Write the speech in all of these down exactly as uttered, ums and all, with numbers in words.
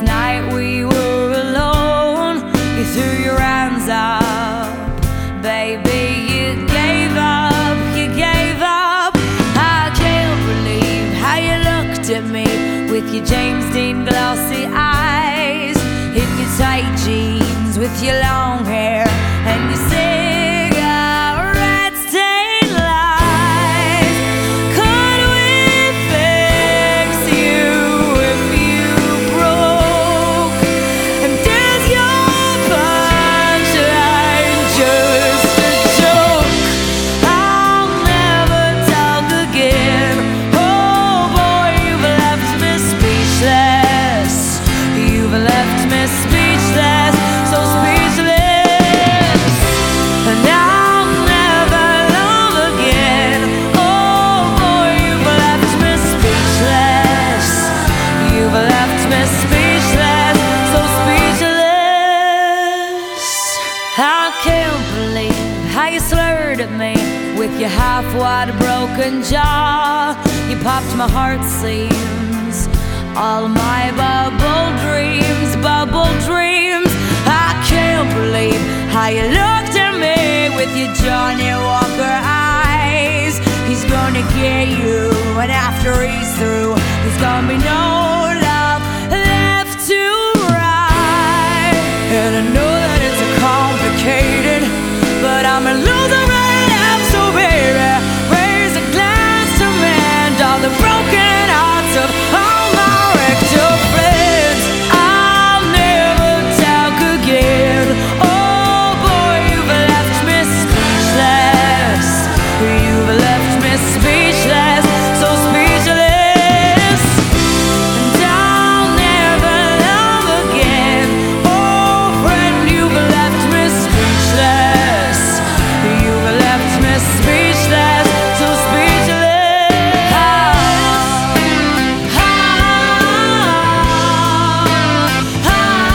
night we were alone, you threw your hands up. Baby, you gave up, you gave up. I can't believe how you looked at me with your James Dean glossy eyes, in your tight jeans with your long hair and your cigarette stained lies. Could we fix you if you broke? And is your punchline just a joke? I'll never talk again. Oh boy, you've left me speechless. You've left me speechless, so speechless. And I'll never love again. Oh boy, you've left me speechless. You've left me speechless, so speechless. I can't believe how you slurred at me with your half-wide broken jaw. You popped my heart seams, all my bubble dreams, bubble dreams. I can't believe how you looked at me with your Johnny Walker eyes. He's gonna get you, and after he's through, there's gonna be no love left to ride. And I know that it's complicated, but I'm a loser right now, so baby, raise a glass to mend all the broken hearts of all my wrecked up friends. I'll never talk again. Oh boy, you've left me speechless. You've left me speechless, so speechless. And I'll never love again. Oh friend, you've left me speechless. You've left me speechless, so speechless. Ah, ah, ah,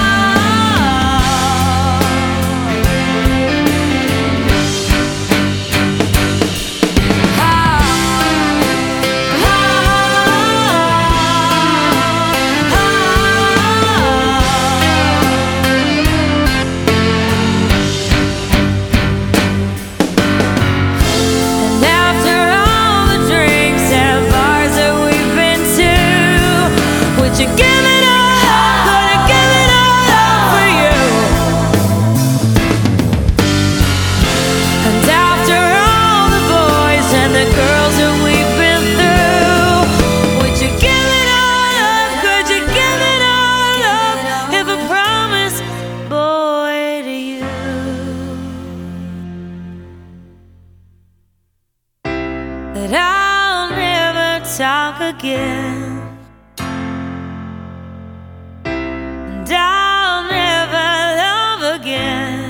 And after all the drinks and bars that we've been to, would you give it all? Would I give it all up for you? And after all the boys and the girls that we've been through, would you give it all up? Could you give it all up if I promised, boy, to you that I'll never talk again, and I'll never love again.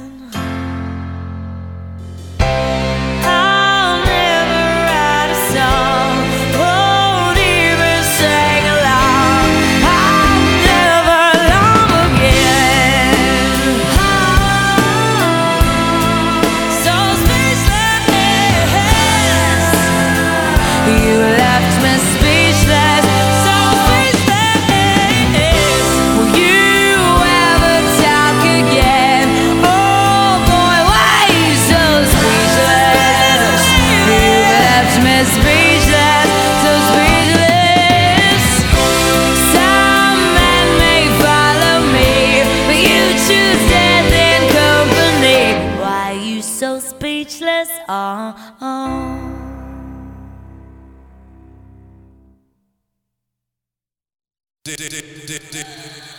I'll never write a song, won't even sing along. I'll never love again. So speechless. You left me speechless, so speechless. Will you ever talk again? Oh boy, why you so speechless? You left me speechless, so speechless. Some men may follow me, but you choose death in company. Why you so speechless? Oh, oh. Did, did, did, did.